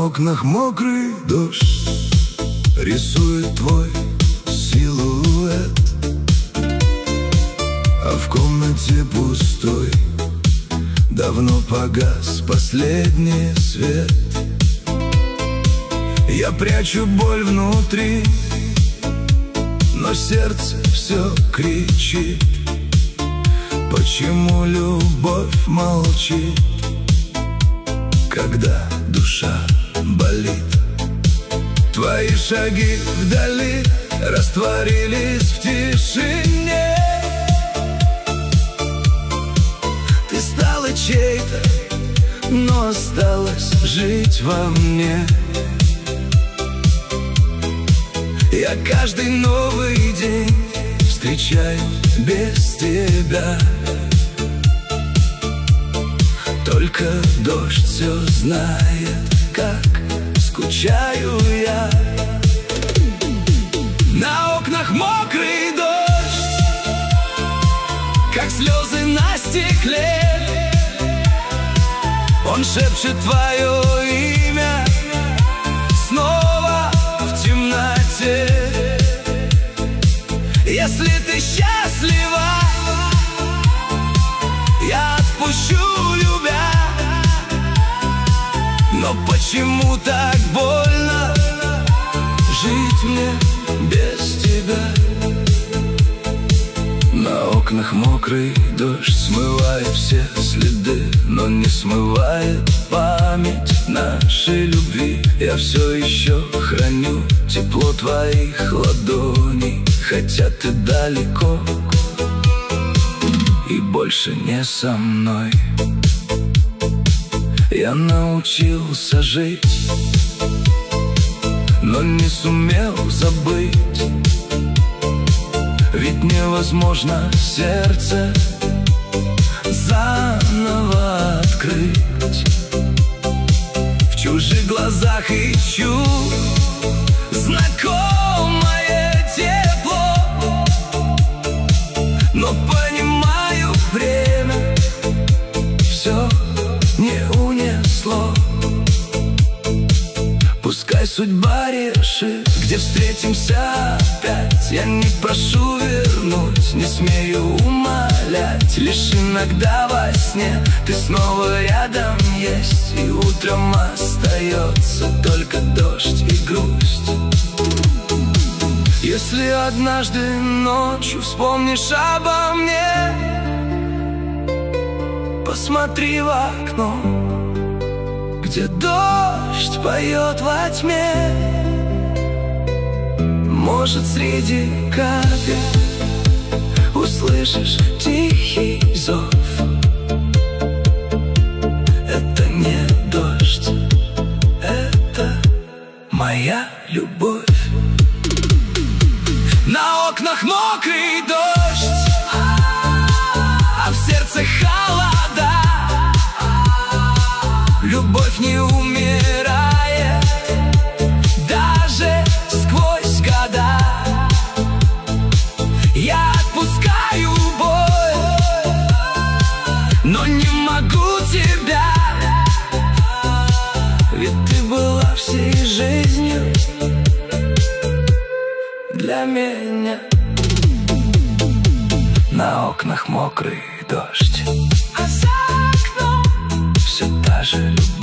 На окнах мокрый дождь рисует твой силуэт, а в комнате пустой давно погас последний свет. Я прячу боль внутри, но сердце все кричит: почему любовь молчит, когда душа болит? Твои шаги вдали растворились в тишине. Ты стала чьей-то, но осталась жить во мне. Я каждый новый день встречаю без тебя. Только дождь все знает, как скучаю я. На окнах мокрый дождь, как слезы на стекле. Он шепчет твое имя снова в темноте. Если ты счастлива, я отпущу, любя. Но почему так больно жить мне без тебя? На окнах мокрый дождь смывает все следы, но не смывает память нашей любви. Я все еще храню тепло твоих ладоней, хотя ты далеко и больше не со мной. Я научился жить, но не сумел забыть. Ведь невозможно сердце заново открыть. В чужих глазах ищу знакомое тепло, но понимаю, время все не унесло. Пускай судьба решит, где встретимся опять. Я не прошу вернуть, не смею умолять. Лишь иногда во сне ты снова рядом есть, и утром остается только дождь и грусть. Если однажды ночью вспомнишь обо мне, посмотри в окно, где дождь поет во тьме. Может, среди капель услышишь тихий зов. Это не дождь, это моя любовь. На окнах мокрый дождь, а в сердце холода. Любовь не умирает даже сквозь года. Я отпускаю боль, но не могу тебя. Ведь ты была всей жизнью для меня. На окнах мокрый дождь, а за окном все та же любовь.